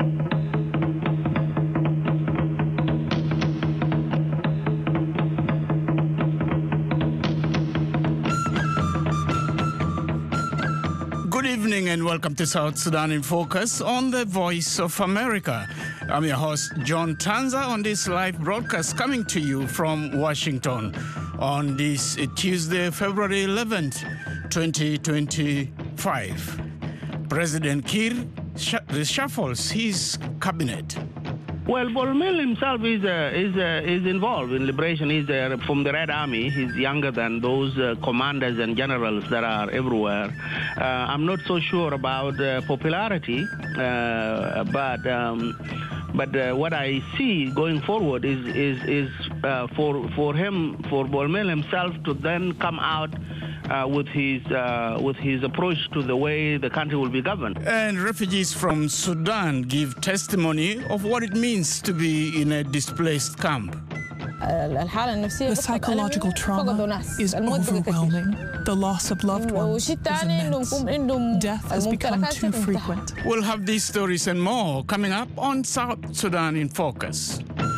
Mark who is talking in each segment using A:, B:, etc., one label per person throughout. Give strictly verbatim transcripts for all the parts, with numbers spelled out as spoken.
A: Good evening and welcome to South Sudan in Focus on the Voice of America. I'm your host, John Tanza, on this live broadcast coming to you from Washington on this Tuesday, February eleventh, twenty twenty-five. President Kiir reshuffles his cabinet.
B: Well, Bolmel himself is uh, is uh, is involved in liberation. He's uh, from the Red Army. He's younger than those uh, commanders and generals that are everywhere. Uh, I'm not so sure about uh, popularity, uh, but um, but uh, what I see going forward is is is uh, for for him for Bolmel himself to then come out Uh, with his uh, with his approach to the way the country will be governed.
A: And refugees from Sudan give testimony of what it means to be in a displaced camp.
C: The psychological trauma is overwhelming. The loss of loved ones is immense. Death has become too frequent.
A: We'll have these stories and more coming up on South Sudan in Focus.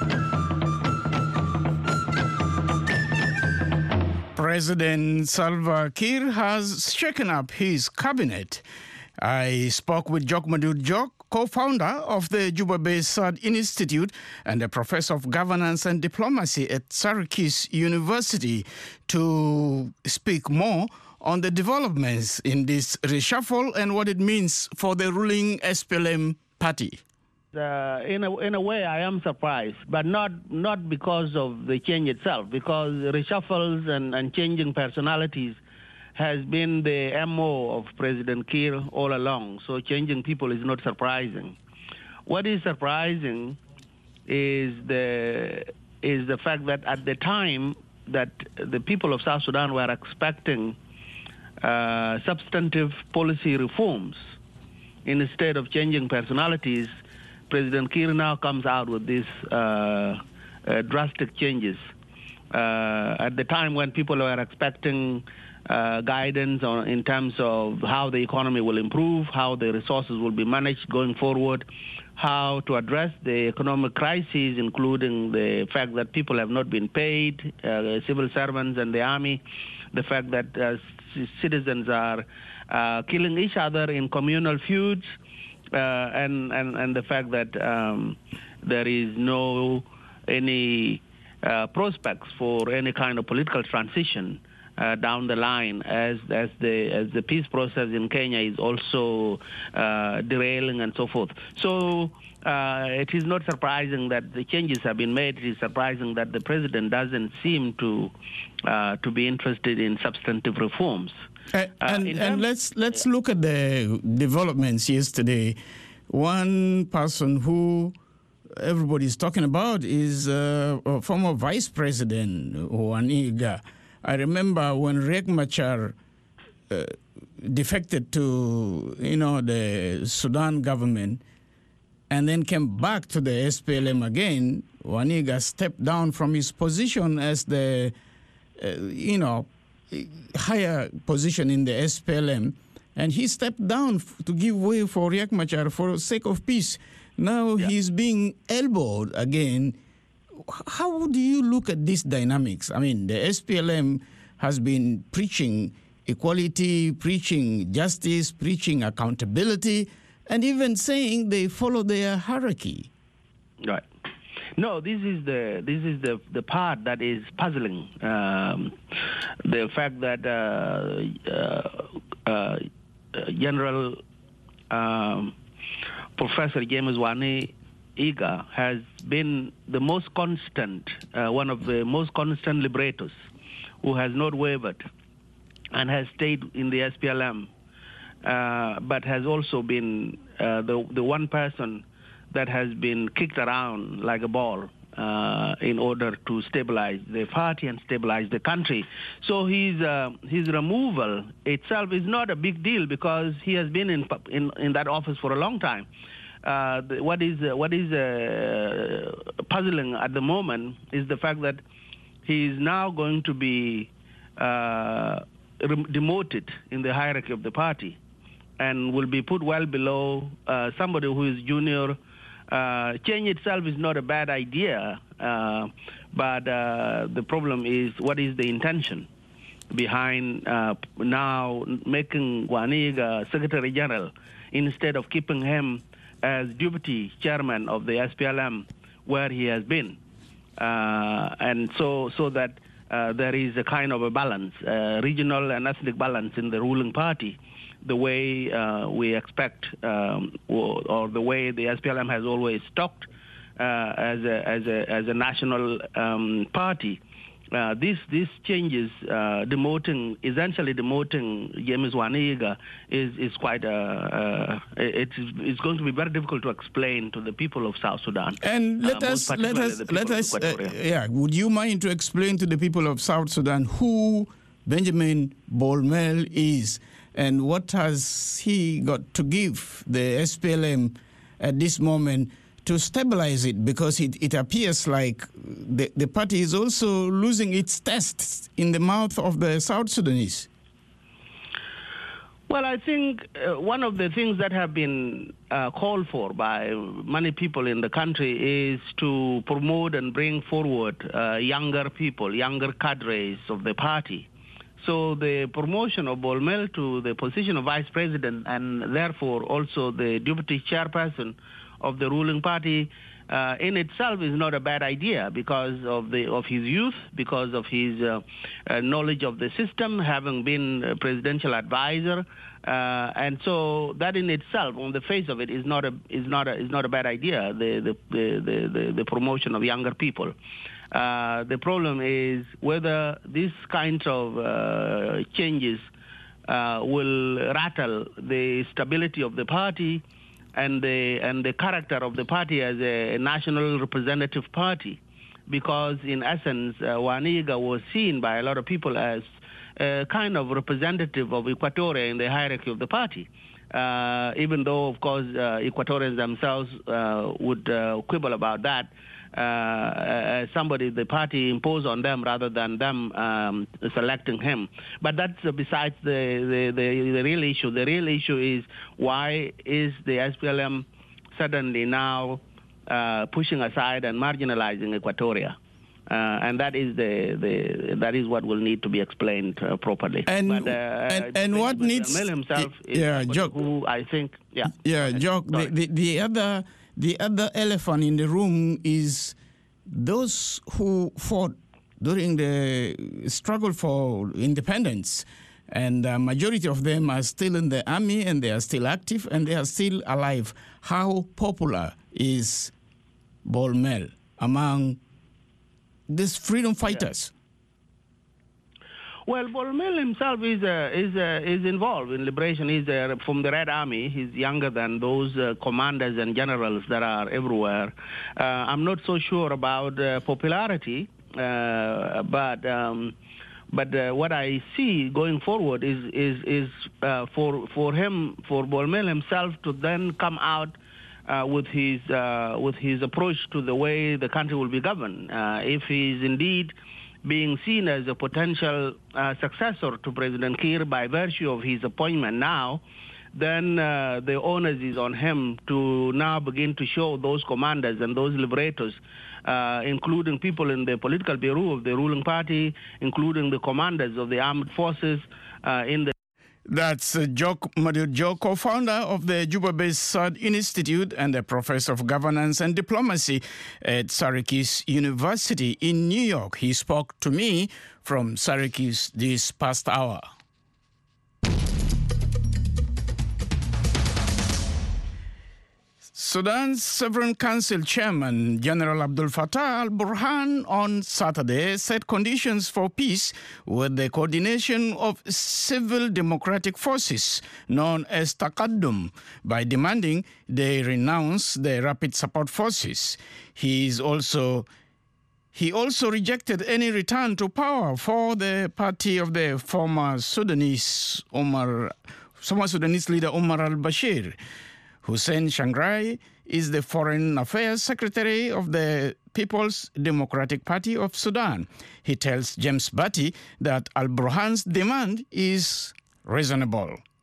A: President Salva Kiir has shaken up his cabinet. I spoke with Jok Madud Jok, co-founder of the Juba-based Sad Institute and a professor of governance and diplomacy at Syracuse University, to speak more on the developments in this reshuffle and what it means for the ruling S P L M party.
B: Uh, in a in a way, I am surprised, but not not because of the change itself, because reshuffles and, and changing personalities has been the M O of President Kiir all along. So changing people is not surprising. What is surprising is the is the fact that at the time that the people of South Sudan were expecting uh, substantive policy reforms, instead of changing personalities, President Kiir now comes out with these uh, uh, drastic changes. Uh, at the time when people were expecting uh, guidance on, in terms of how the economy will improve, how the resources will be managed going forward, how to address the economic crises, including the fact that people have not been paid, uh, civil servants and the army, the fact that uh, c- citizens are uh, killing each other in communal feuds, Uh, and, and, and the fact that um, there is no any uh, prospects for any kind of political transition uh, down the line, as as the as the peace process in Kenya is also uh, derailing and so forth. So uh, it is not surprising that the changes have been made. It is surprising that the president doesn't seem to uh, to be interested in substantive reforms.
A: Uh, and uh, and let's let's look at the developments yesterday. One person who everybody's talking about is uh, a former Vice President Waniga. I remember when Riek Machar uh, defected to you know the Sudan government and then came back to the S P L M again. Waniga stepped down from his position as the uh, you know. higher position in the S P L M, and he stepped down f- to give way for Riek Machar for the sake of peace. Now yeah. he's being elbowed again. How do you look at these dynamics? I mean, the S P L M has been preaching equality, preaching justice, preaching accountability, and even saying they follow their hierarchy.
B: Right. No, this is the this is the, the part that is puzzling. Um, the fact that uh, uh, uh, General um, Professor James Waniga has been the most constant, uh, one of the most constant liberators, who has not wavered and has stayed in the S P L M, uh, but has also been uh, the the one person that has been kicked around like a ball uh, in order to stabilize the party and stabilize the country. So his uh, his removal itself is not a big deal because he has been in in, in that office for a long time. Uh, the, what is uh, what is uh, puzzling at the moment is the fact that he is now going to be uh, demoted in the hierarchy of the party. and will be put well below uh, somebody who is junior. Uh, change itself is not a bad idea, uh, but uh, the problem is what is the intention behind uh, now making Waniga Secretary General instead of keeping him as deputy chairman of the S P L M where he has been. Uh, and so, so that uh, there is a kind of a balance, uh, regional and ethnic balance in the ruling party, the way uh, we expect, um, or, or the way the S P L M has always talked uh, as a as a as a national um, party. Uh, this these changes, uh, demoting essentially demoting James Waniga, is is quite a uh, it's it's going to be very difficult to explain to the people of South Sudan.
A: And let
B: uh,
A: us let us let us uh, yeah. Would you mind to explain to the people of South Sudan who Benjamin Bolmel is? And what has he got to give the S P L M at this moment to stabilize it? Because it, it appears like the, the party is also losing its taste in the mouth of the South Sudanese.
B: Well, I think uh, one of the things that have been uh, called for by many people in the country is to promote and bring forward uh, younger people, younger cadres of the party. So the promotion of Bolmel to the position of vice president and therefore also the deputy chairperson of the ruling party uh, in itself is not a bad idea because of the of his youth, because of his uh, uh, knowledge of the system, having been a presidential advisor, uh, and so that in itself, on the face of it, is not a is not a is not a bad idea. The the the the, the promotion of younger people. Uh, the problem is whether these kinds of uh, changes uh, will rattle the stability of the party and the and the character of the party as a national representative party, because in essence, uh, Waniga was seen by a lot of people as a kind of representative of Equatoria in the hierarchy of the party. Uh, even though, of course, uh, Equatorians themselves uh, would uh, quibble about that. Uh, as somebody the party imposed on them rather than them um, selecting him. But that's uh, besides the, the, the, the real issue. The real issue is why is the S P L M suddenly now uh, pushing aside and marginalizing Equatoria? Uh, and that is the, the that is what will need to be explained uh, properly.
A: And
B: but, uh,
A: and, and what needs
B: Mel himself is
A: yeah, Jock,
B: who I think yeah
A: yeah Jock, the, the, the other The other elephant in the room is those who fought during the struggle for independence. And the majority of them are still in the army and they are still active and they are still alive. How popular is Bolmel among these freedom fighters?
B: Yeah. Well, Bolmel himself is uh, is uh, is involved in liberation. He's uh, from the Red Army. He's younger than those uh, commanders and generals that are everywhere. Uh, I'm not so sure about uh, popularity, uh, but um, but uh, what I see going forward is is is uh, for for him for Bolmel himself to then come out uh, with his uh, with his approach to the way the country will be governed. Uh, if he is indeed being seen as a potential uh, successor to President Kiir by virtue of his appointment now, then uh, the onus is on him to now begin to show those commanders and those liberators, uh, including people in the political bureau of the ruling party, including the commanders of the armed forces uh, in the
A: That's uh, Jock Madut Jock, co-founder of the Juba-based Sud Institute and a professor of governance and diplomacy at Syracuse University in New York. He spoke to me from Syracuse this past hour. Sudan's Sovereign Council Chairman General Abdel Fattah al-Burhan on Saturday set conditions for peace with the coordination of civil democratic forces known as Taqaddum by demanding they renounce the Rapid Support Forces. He is also He also rejected any return to power for the party of the former Sudanese Omar, former Sudanese leader Omar al-Bashir. Hussein Shangrai is the Foreign Affairs Secretary of the People's Democratic Party of Sudan. He tells James Batty that al-Burhan's demand is reasonable.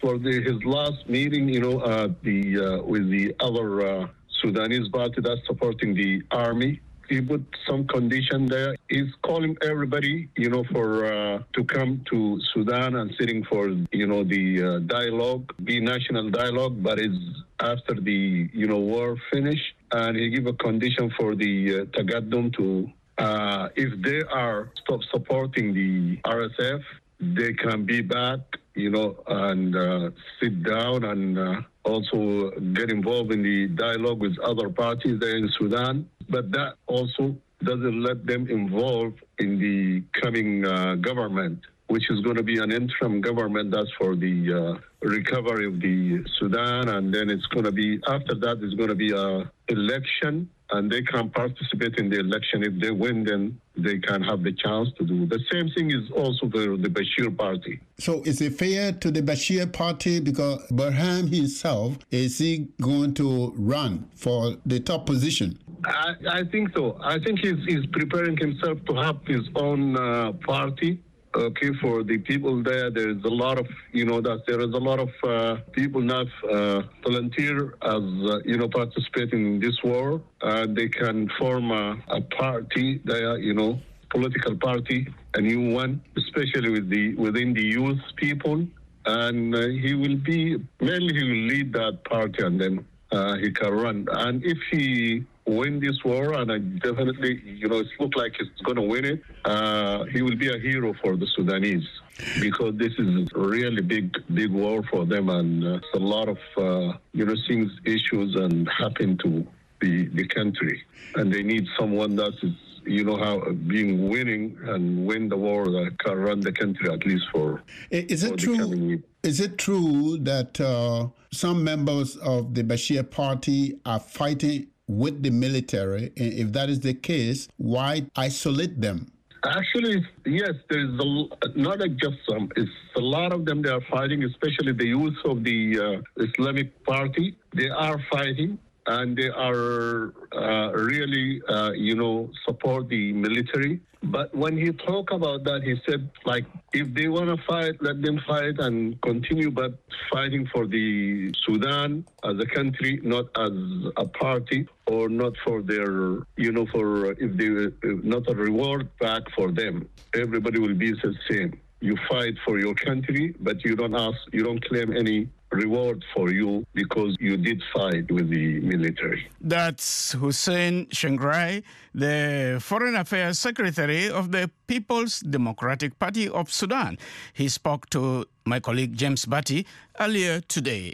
D: for the, his last meeting, you know, uh, the uh, with the other uh, Sudanese party that's supporting the army. He put some condition there. He's calling everybody, you know, for uh, to come to Sudan and sitting for, you know, the uh, dialogue, be national dialogue, but it's after the, you know, war finish. And he give a condition for the uh, Tagaddum to, uh, if they are stop supporting the R S F, they can be back, you know, and uh, sit down and uh, also get involved in the dialogue with other parties there in Sudan. But that also doesn't let them involve in the coming uh, government, which is going to be an interim government that's for the uh, recovery of the Sudan. And then it's going to be, after that, it's going to be a election, and they can participate in the election. If they win, then they can have the chance to do. The same thing is also for the Bashir party.
E: So is it fair to the Bashir party, because Burhan himself, is he going to run for the top position?
D: I, I think so. I think he's, he's preparing himself to have his own uh, party. Okay, for the people there, there is a lot of, you know, that there is a lot of uh, people now uh, volunteer as, uh, you know, participating in this war. Uh, they can form a, a party there, you know, political party, a new one, especially with the within the youth people. And uh, he will be, mainly he will lead that party, and then uh, he can run. And if he win this war, and I definitely, you know, it looks like he's going to win it, uh, he will be a hero for the Sudanese, because this is a really big, big war for them, and uh, it's a lot of, uh, you know, things, issues, and happen to the, the country, and they need someone that is, you know, how being winning and win the war that can run the country at least for.
E: Is it
D: for
E: true? Is it true that uh, some members of the Bashir party are fighting with the military? And if that is the case, why isolate them?
D: Actually, yes, there's a, not like just some. It's a lot of them. They are fighting, especially the youth of the uh, Islamic Party. They are fighting, and they are uh, really, uh, you know, support the military. But when he talked about that, he said, like, if they want to fight, let them fight and continue, but fighting for the Sudan as a country, not as a party, or not for their, you know, for if they, not a reward back for them. Everybody will be the same. You fight for your country, but you don't ask, you don't claim any reward for you because you did fight with the military.
A: That's Hussein Shengrai, the Foreign Affairs Secretary of the People's Democratic Party of Sudan. He spoke to my colleague James Batty earlier today.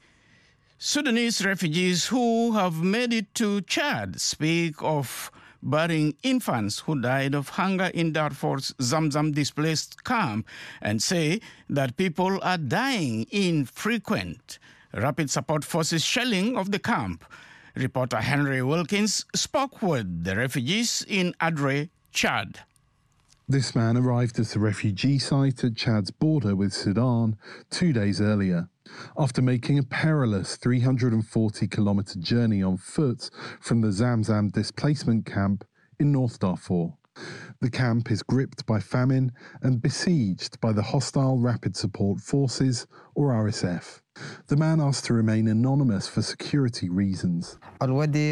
A: Sudanese refugees who have made it to Chad speak of burying infants who died of hunger in Darfur's Zamzam displaced camp, and say that people are dying in frequent Rapid Support Forces shelling of the camp. Reporter Henry Wilkins spoke with the refugees in Adre, Chad.
F: This man arrived at a refugee site at Chad's border with Sudan two days earlier, after making a perilous three hundred forty kilometre journey on foot from the Zamzam displacement camp in North Darfur. The camp is gripped by famine and besieged by the hostile Rapid Support Forces, or R S F. The man asked to remain anonymous for security reasons.
G: I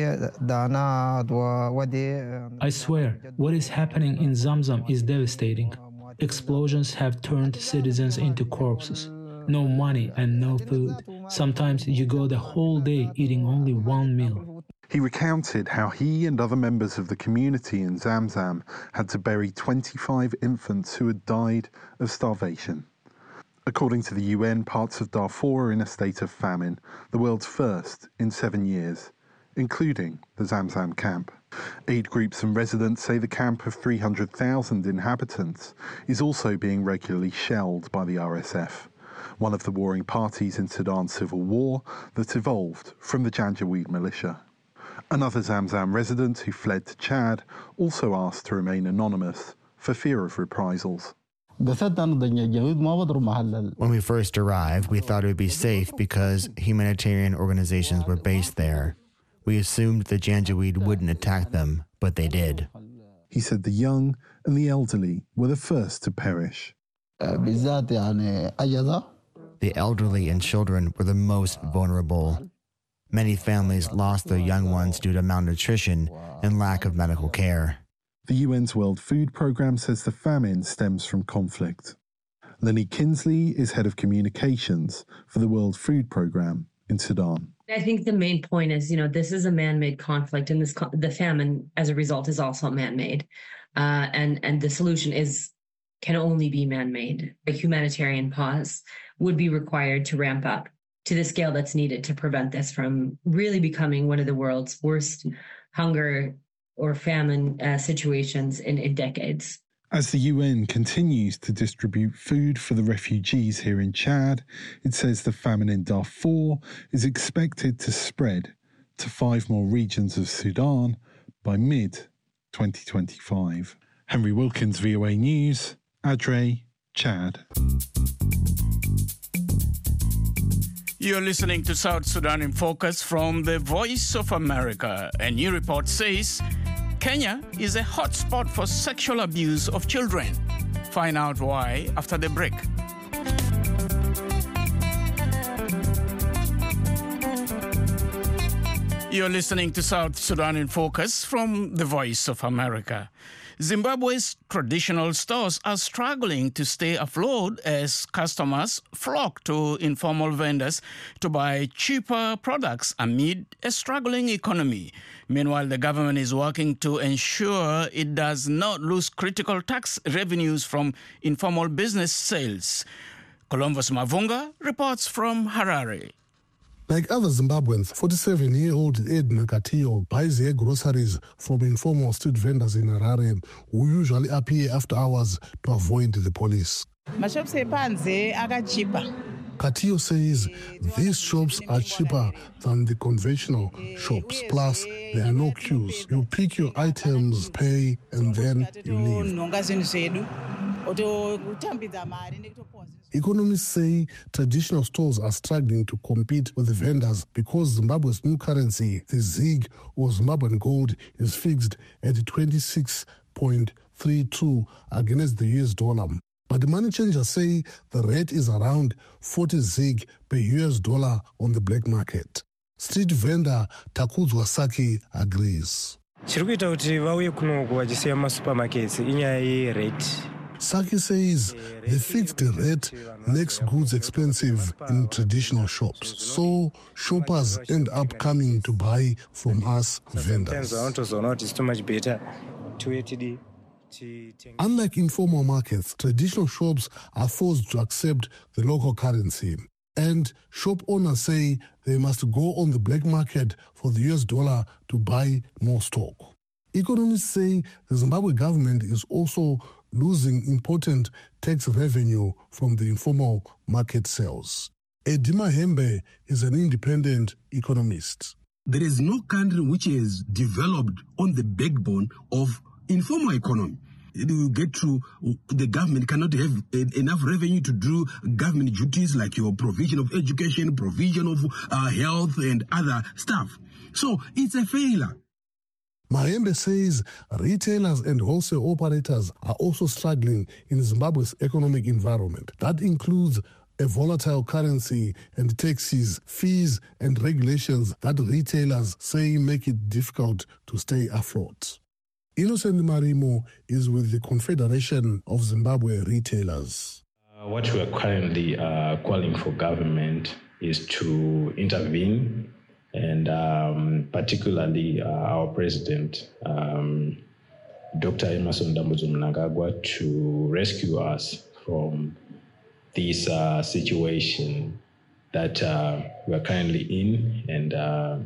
G: swear, what is happening in Zamzam is devastating. Explosions have turned citizens into corpses. No money and no food. Sometimes you go the whole day eating only one meal.
F: He recounted how he and other members of the community in Zamzam had to bury twenty-five infants who had died of starvation. According to the U N, parts of Darfur are in a state of famine, the world's first in seven years, including the Zamzam camp. Aid groups and residents say the camp of three hundred thousand inhabitants is also being regularly shelled by the R S F, one of the warring parties in Sudan's civil war that evolved from the Janjaweed militia. Another Zamzam resident who fled to Chad also asked to remain anonymous for fear of reprisals.
H: When we first arrived, we thought it would be safe because humanitarian organizations were based there. We assumed the Janjaweed wouldn't attack them, but they did.
F: He said the young and the elderly were the first to perish.
H: The elderly and children were the most vulnerable. Many families lost their young ones due to malnutrition and lack of medical care.
F: The U N's World Food Programme says the famine stems from conflict. Lenny Kinsley is head of communications for the World Food Programme in Sudan.
I: I think the main point is, you know, this is a man-made conflict, and this the famine, as a result, is also man-made, uh, and and the solution is can only be man-made. A humanitarian pause would be required to ramp up to the scale that's needed to prevent this from really becoming one of the world's worst hunger or famine uh, situations in, in decades.
F: As the U N continues to distribute food for the refugees here in Chad, it says the famine in Darfur is expected to spread to five more regions of Sudan by mid twenty twenty-five. Henry Wilkins, V O A News, Adre, Chad.
A: You're listening to South Sudan in Focus from the Voice of America. A new report says Kenya is a hotspot for sexual abuse of children. Find out why after the break. You're listening to South Sudan in Focus from the Voice of America. Zimbabwe's traditional stores are struggling to stay afloat as customers flock to informal vendors to buy cheaper products amid a struggling economy. Meanwhile, the government is working to ensure it does not lose critical tax revenues from informal business sales. Columbus Mavunga reports from Harare.
J: Like other Zimbabweans, forty-seven-year-old Edna Katillo buys her groceries from informal street vendors in Harare who usually appear after hours to avoid the police. Katillo says these shops are cheaper than the conventional shops. Plus, there are no queues. You pick your items, pay, and then you leave. Economists say traditional stores are struggling to compete with the vendors because Zimbabwe's new currency, the ZiG or Zimbabwean gold, is fixed at twenty-six point three two against the U S dollar. But the money changers say the rate is around forty ZiG per U S dollar on the black market. Street vendor Takudzwa Saki agrees. Saki says the fixed rate makes goods expensive in traditional shops, so shoppers end up coming to buy from us vendors. Unlike informal markets, traditional shops are forced to accept the local currency, and shop owners say they must go on the black market for the U S dollar to buy more stock. Economists say the Zimbabwe government is also losing important tax revenue from the informal market sales. Edima Hembe is an independent economist.
K: There is no country which is developed on the backbone of informal economy. You get through, the government cannot have enough revenue to do government duties like your provision of education, provision of uh, health and other stuff. So it's a failure.
J: Mahembe says retailers and wholesale operators are also struggling in Zimbabwe's economic environment. That includes a volatile currency and taxes, fees and regulations that retailers say make it difficult to stay afloat. Innocent Marimo is with the Confederation of Zimbabwe Retailers.
L: Uh, what we are currently uh, calling for government is to intervene, and um, particularly uh, our president, um, Doctor Emmerson Dambudzo Mnangagwa, to rescue us from this uh, situation that uh, we are currently in, and uh,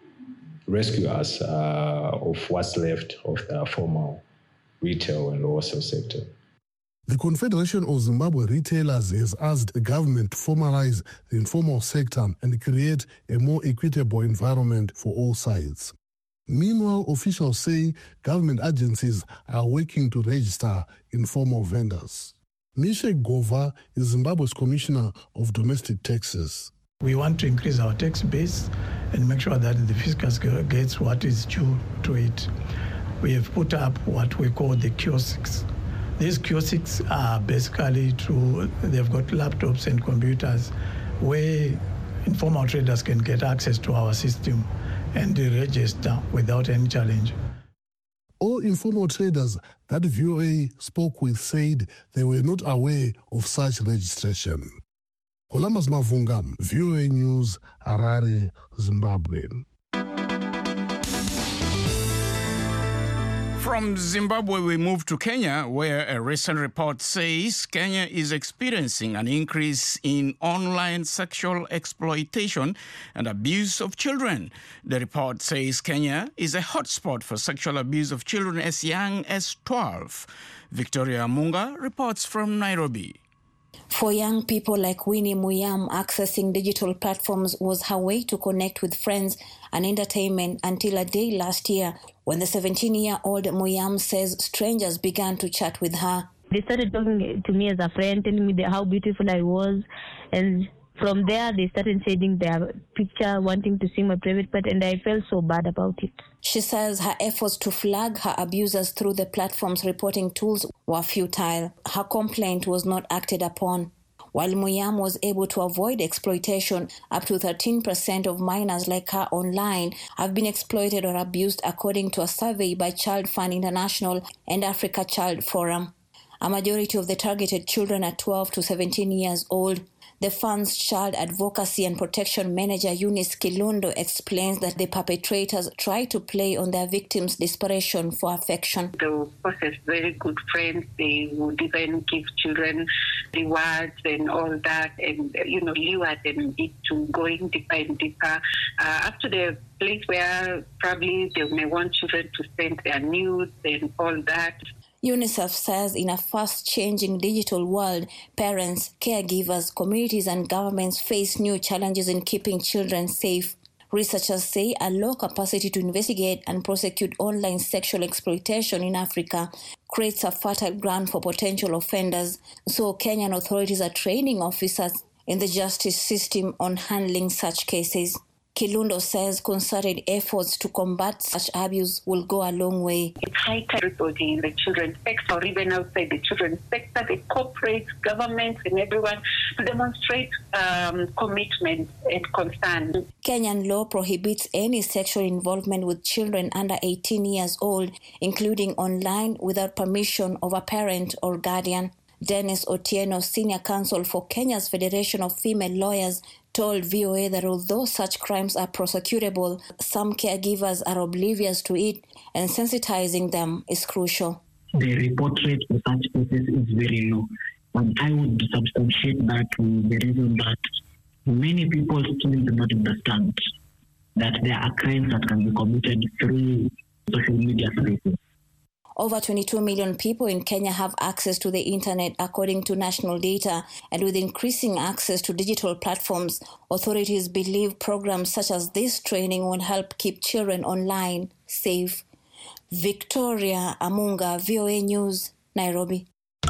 L: rescue us uh, of what's left of the formal retail and wholesale sector.
J: The Confederation of Zimbabwe Retailers has asked the government to formalize the informal sector and create a more equitable environment for all sides. Meanwhile, officials say government agencies are working to register informal vendors. Misha Gova is Zimbabwe's Commissioner of Domestic Taxes.
M: We want to increase our tax base and make sure that the fiscus gets what is due to it. We have put up what we call the kiosks. These kiosks are basically true. They've got laptops and computers where informal traders can get access to our system and register without any challenge.
J: All informal traders that V O A spoke with said they were not aware of such registration. Columbus Mavunga, V O A News, Harare, Zimbabwe.
A: From Zimbabwe, we move to Kenya, where a recent report says Kenya is experiencing an increase in online sexual exploitation and abuse of children. The report says Kenya is a hotspot for sexual abuse of children as young as twelve. Victoria Munga reports from Nairobi.
N: For young people like Winnie Muyam, accessing digital platforms was her way to connect with friends and entertainment until a day last year when the seventeen-year-old Muyam says strangers began to chat with her.
O: They started talking to me as a friend, telling me how beautiful I was, and from there they started sending their picture, wanting to see my private part, and I felt so bad about it.
N: She says her efforts to flag her abusers through the platform's reporting tools were futile. Her complaint was not acted upon. While Muyam was able to avoid exploitation, up to thirteen percent of minors like her online have been exploited or abused, according to a survey by Child Fund International and Africa Child Forum. A majority of the targeted children are twelve to seventeen years old. The fund's child advocacy and protection manager, Eunice Kilundo, explains that the perpetrators try to play on their victims' desperation for affection.
P: They will possess very good friends. They would even give children rewards and all that, and, you know, lure them into going deeper and deeper, uh, up to the place where probably they may want children to send their nudes and all that.
N: UNICEF says in a fast-changing digital world, parents, caregivers, communities and governments face new challenges in keeping children safe. Researchers say a low capacity to investigate and prosecute online sexual exploitation in Africa creates a fertile ground for potential offenders. So Kenyan authorities are training officers in the justice system on handling such cases. Kilundo says concerted efforts to combat such abuse will go a long way.
P: It's high time everybody in the children's sector or even outside the children's sector, the corporate, governments and everyone to demonstrate um, commitment and concern.
N: Kenyan law prohibits any sexual involvement with children under eighteen years old, including online, without permission of a parent or guardian. Dennis Otieno, senior counsel for Kenya's Federation of Female Lawyers, told V O A that although such crimes are prosecutable, some caregivers are oblivious to it, and sensitizing them is crucial.
Q: The report rate for such cases is very low. And I would substantiate that with the reason that many people still do not understand that there are crimes that can be committed through social media spaces.
N: Over twenty-two million people in Kenya have access to the internet, according to national data, and with increasing access to digital platforms, authorities believe programs such as this training will help keep children online safe. Victoria Amunga, V O A News, Nairobi.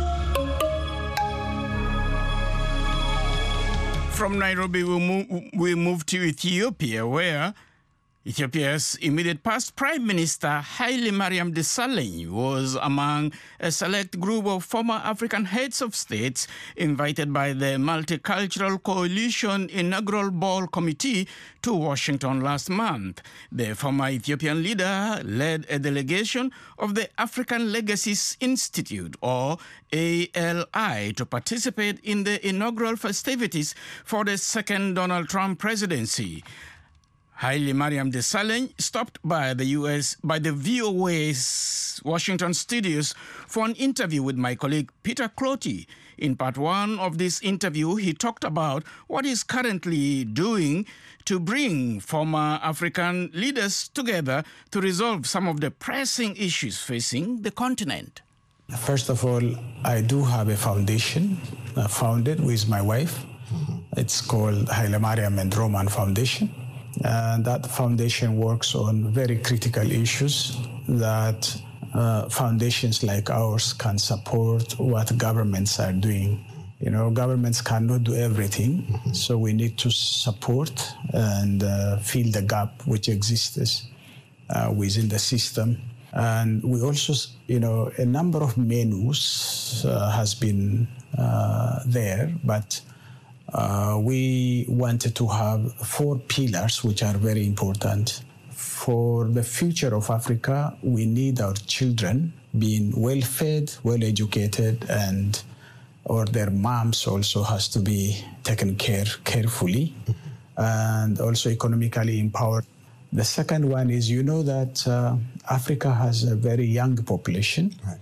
A: From Nairobi, we move, we move to Ethiopia, where Ethiopia's immediate past Prime Minister Haile Mariam Desalegn was among a select group of former African heads of states invited by the Multicultural Coalition Inaugural Ball Committee to Washington last month. The former Ethiopian leader led a delegation of the African Legacies Institute, or A L I, to participate in the inaugural festivities for the second Donald Trump presidency. Haile Mariam Desalegn stopped by the U S by the V O A's Washington studios for an interview with my colleague Peter Clotty. In part one of this interview, he talked about what he's currently doing to bring former African leaders together to resolve some of the pressing issues facing the continent.
R: First of all, I do have a foundation uh, founded with my wife. It's called Haile Mariam and Roman Foundation. And that foundation works on very critical issues that uh, foundations like ours can support what governments are doing. You know, governments cannot do everything, mm-hmm. so we need to support and uh, fill the gap which exists uh, within the system. And we also, you know, a number of menus uh, has been uh, there, but uh, we wanted to have four pillars, which are very important. For the future of Africa, we need our children being well-fed, well-educated, and or their moms also has to be taken care carefully, and also economically empowered. The second one is, you know that uh, Africa has a very young population, right,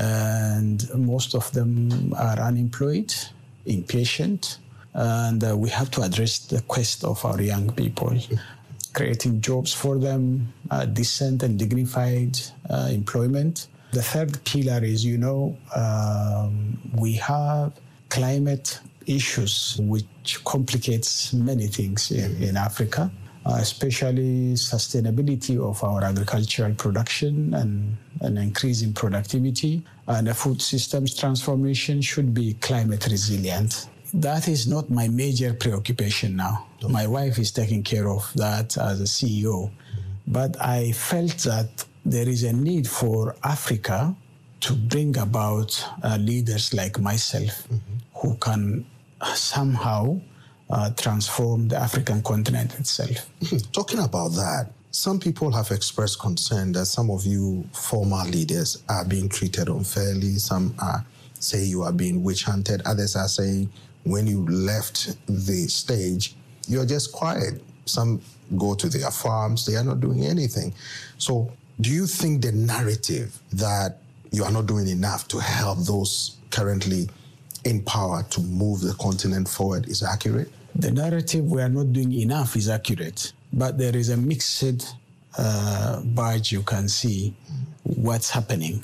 R: and most of them are unemployed, impatient, and uh, we have to address the quest of our young people, creating jobs for them, uh, decent and dignified uh, employment. The third pillar is, you know, um, we have climate issues, which complicates many things in, in Africa. Uh, especially sustainability of our agricultural production and an increase in productivity. And the food systems transformation should be climate resilient. That is not my major preoccupation now. Okay. My wife is taking care of that as a C E O. But I felt that there is a need for Africa to bring about uh, leaders like myself, mm-hmm, who can somehow Uh, transform the African continent itself.
S: Talking about that, some people have expressed concern that some of you former leaders are being treated unfairly. Some are say you are being witch hunted. Others are saying when you left the stage, you're just quiet. Some go to their farms, they are not doing anything. So do you think the narrative that you are not doing enough to help those currently in power to move the continent forward is accurate?
R: The narrative we are not doing enough is accurate, but there is a mixed uh, badge you can see what's happening.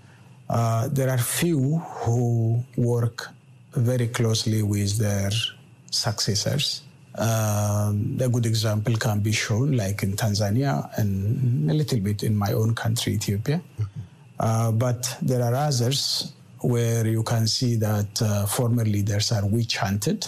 R: Uh, there are few who work very closely with their successors. Um, a good example can be shown like in Tanzania and a little bit in my own country, Ethiopia. Uh, but there are others where you can see that uh, former leaders are witch hunted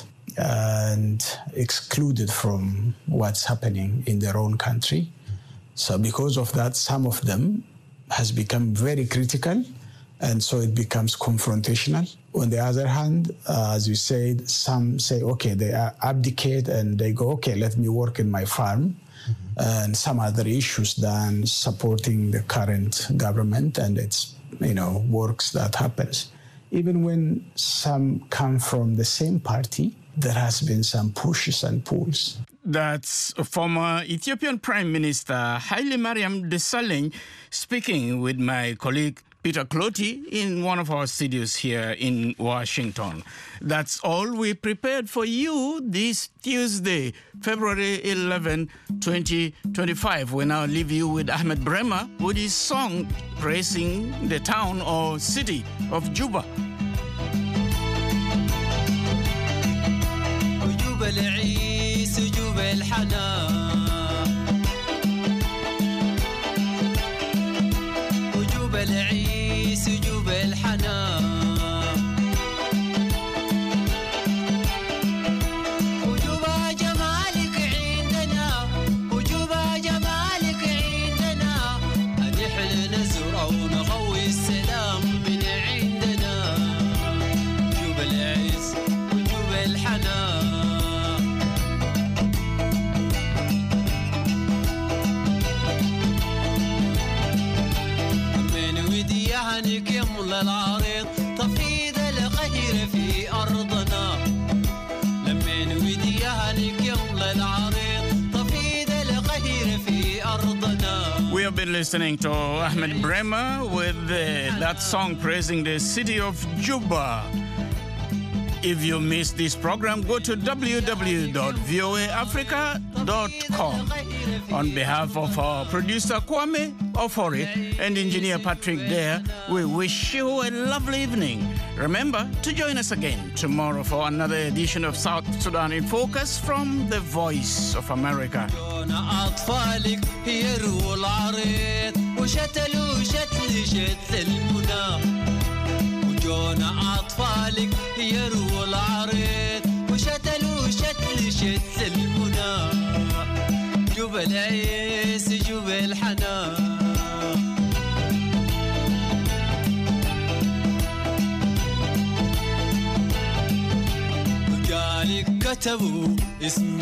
R: and excluded from what's happening in their own country. So because of that, some of them has become very critical, and so it becomes confrontational. On the other hand, uh, as you said, some say, okay, they abdicate and they go, okay, let me work in my farm, mm-hmm, and some other issues than supporting the current government and its, you know, works that happens. Even when some come from the same party, there has been some pushes and pulls.
A: That's former Ethiopian Prime Minister Haile Mariam Desalegn speaking with my colleague Peter Clotty in one of our studios here in Washington. That's all we prepared for you this Tuesday, February eleventh, twenty twenty-five. We now leave you with Ahmed Bremer with his song praising the town or city of Juba.
T: العيس جوب الحنان وجوب العيس جوب الحنان وجوب جمالك عندنا وجوب جمالك عندنا نحن نزرع ونغوي السلام من عندنا جوب العيس وجوب الحنان العريض تفيد الغير في أرضنا لمن وديها اليوم العريض تفيد الغير في أرضنا.
A: We have been listening to Ahmed Bremer with uh, that song praising the city of Juba. If you missed this program, go to w w w dot v o a africa dot com. On behalf of our producer Kwame Ofori and engineer Patrick Dare, we wish you a lovely evening. Remember to join us again tomorrow for another edition of South Sudan in Focus from the Voice of America.
T: جونا أطفالك يرووا العريض وشتلوا شتل شتل المنى جوب العيس جوب الحنان كتبوا اسم